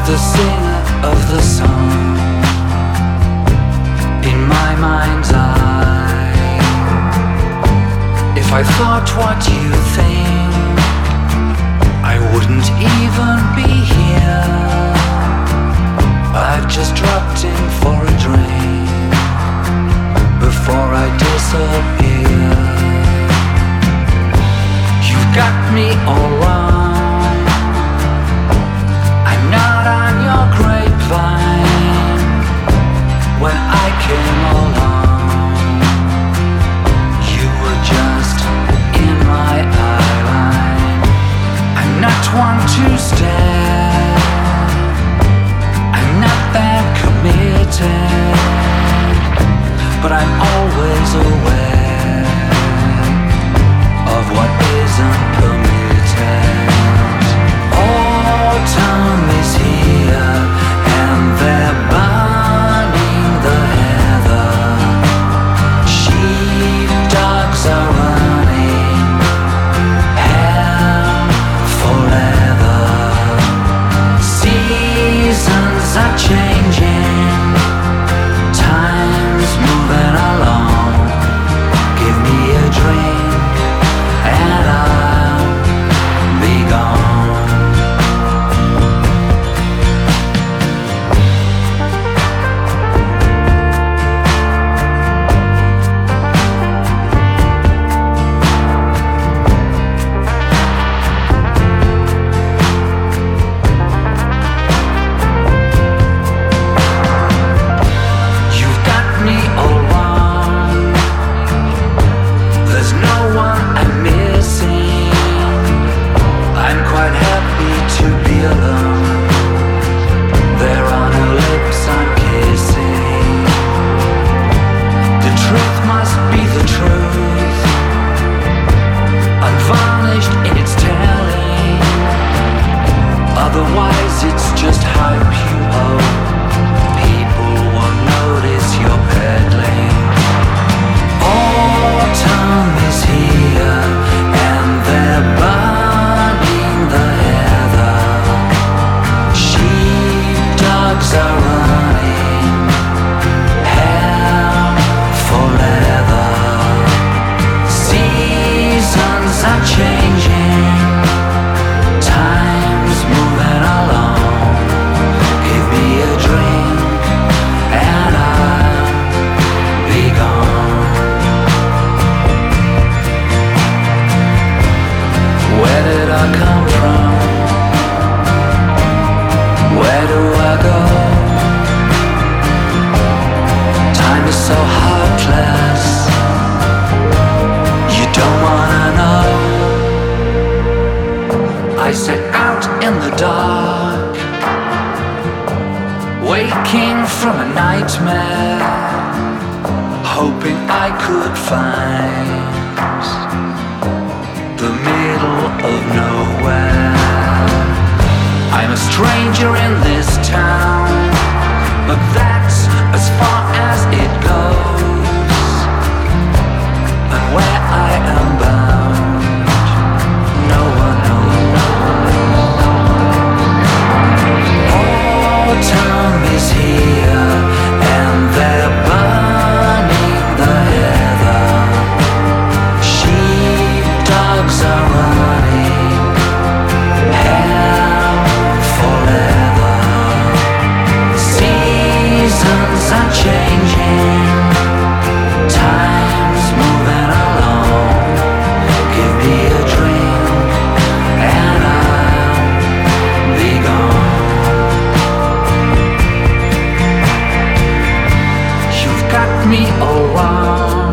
the singer of the song in my mind's eye. If I thought what you think, I wouldn't even be here. I've just dropped in for a drink before I disappear. You've got me all wrong. I'm not on your grapevine. When I came along, you were just in my eyeline. I'm not one to stare. I'm not that committed, but I'm always aware of what isn't permitted. Autumn is here and they're burning the heather. Sheepdogs are running hell for leather. Seasons are changing, time's moving along. Give me a drink and I'll be gone. You've got me all wrong. There's no one I'm missing. I'm quite happy to be alone. There are no lips I'm kissing. The truth must be the truth, unvarnished in its telling. Otherwise it's just hype you hope. People won't notice you're peddling. Autumn is here and they're burning the heather. Sheepdogs are running hell for leather. Seasons are changing, time's moving along. Give me a drink and I'll be gone. Where did I come from? Where do I go? Time is so heartless. You don't wanna know. I set out in the dark, waking from a nightmare, hoping I could find the middle of nowhere. I'm a stranger in this town, but that's as far as it goes. And where I am bound, no one knows. Autumn is here and they're burning the heather. Sheepdogs are running hell for leather. Seasons are changing, time's moving along. Give me a drink and I'll be gone. You've got me all wrong.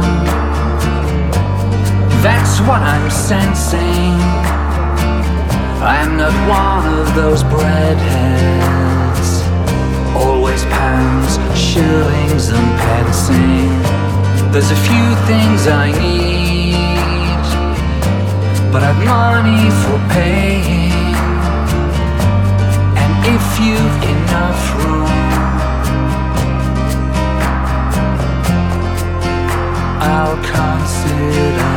That's what I'm sensing. I'm not one of those breadheads, always pounds, shillings and pensing. There's a few things I need, but I've money for paying. And if you've enough room, I'll consider